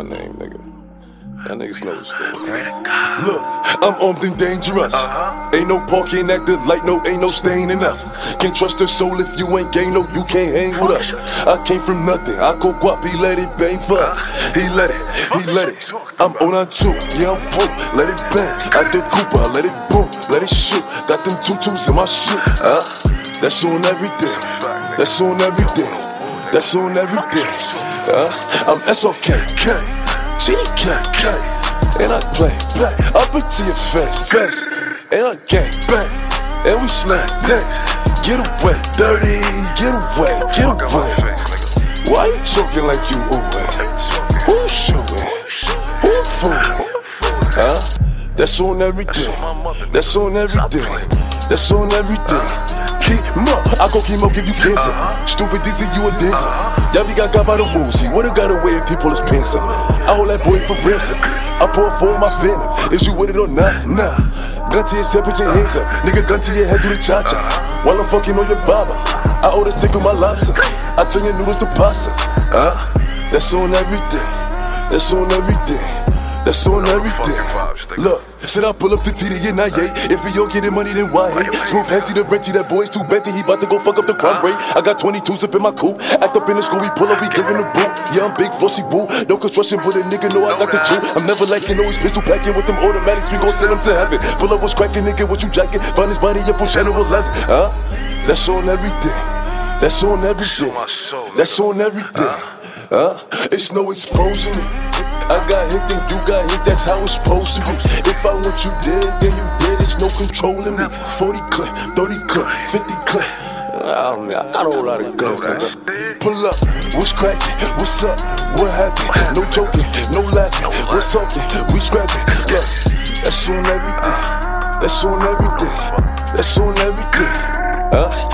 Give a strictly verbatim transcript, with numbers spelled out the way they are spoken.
my name, nigga. Y'all niggas know what's going on. Look, I'm armed and dangerous. Uh-huh. Ain't no parking acting like no, ain't no stain in us. Can't trust a soul if you ain't gang, no, you can't hang with us. I came from nothing, I go guap, he let it bang for us. He let it, he let it. I'm on on two, yeah, I'm broke, let it bang. Out the Cooper, let it boom, let it shoot. Got them tutus in my shoe, huh? That's on everything, that's on everything, that's on everything. Huh? I'm S O K, K. G D K, K, and I play, play, up into your face, face, and I gang, bang, and we slang, dang, get away, dirty, get away, get away. Why you talking like you oohing? Who shooting? Who fooling? Huh? That's on everything, that's on everything, that's on everything. Keep up, I go chemo, give you cancer. Stupid D Z, you a dancer. Y'all be got got by the rules. He would've got away if he pull his pants up. I hold that boy for ransom. I pour for my venom. Is you with it or not? Nah. Gun to your head, put your hands up. Nigga, gun to your head, do the cha-cha. While I'm fucking on your baba, I owe that stick with my lobster. I turn your noodles to pasta. Huh? That's on everything. That's on everything. That's on everything. Look, said I pull up to T D and I ain't. If he all getting money, then why hate? Smooth fancy the renty, that boy's too benty. He bout to go fuck up the crime rate. I got twenty-twos up in my coupe. Act up in the school, we pull up, we giving the boot. Yeah, I'm big, fussy boo. No construction, but a nigga know I got the two. I'm never liking, always pistol packing with them automatics. We gon' send them to heaven. Pull up, what's cracking, nigga, what you jacking? Find his body up on Channel eleven. Huh? That's on everything. That's on everything. That's on everything. Huh? It's no exposing me. I got hit, then you got hit, that's how it's supposed to be. If I want you dead, then you dead, there's no controlling me. forty clip, thirty clip, fifty clip. Oh man, I got a whole lot of guns, nigga. Pull up, what's cracking? What's up? What happened? No joking, no laughing. What's talking? We scrapping. Look, that's on everything. That's on everything. That's on everything. Huh?